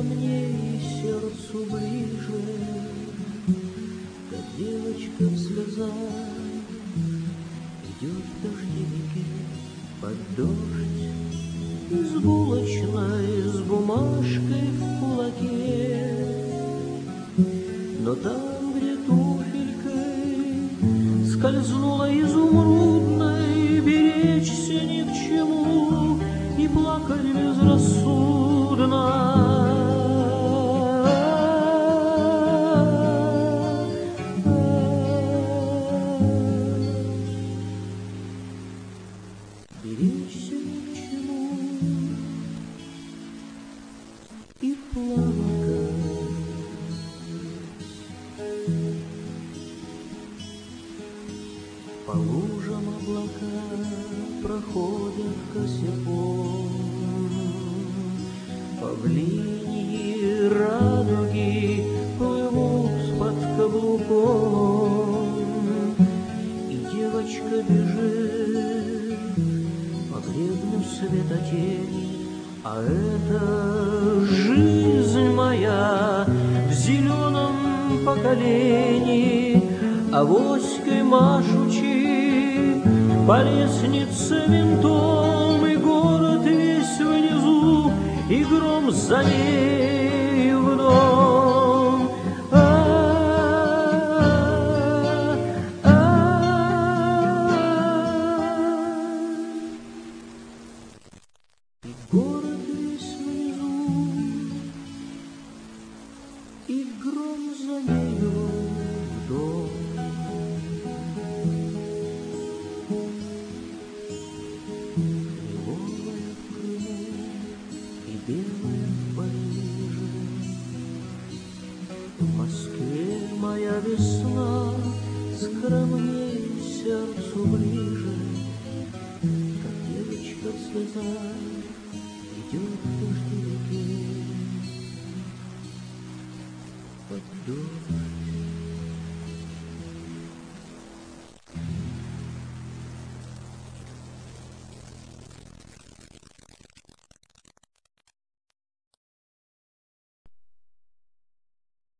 мне и сердцу ближе, как девочка в слезах идет в дождевике под дождь из булочной с бумажкой в кулаке. Но там, где туфелькой скользнула изумрудной, беречься ни к чему и плакать безрассудно. Беречься ни к чему и плакать. По лужам облака проходят косяком, павлиньи радуги плывут под каблуком, и девочка бежит по гребню светотени, а это жизнь моя в зеленом поколении. Авоськой машучи по лестнице винтом, и город весь внизу, и гром за ней в дом. И город весь внизу, и гром за нею в дом. Белая в Париже, в Москве моя весна скромнее сердцу ближе, как девочка в слезах идет в дождевике под дождь.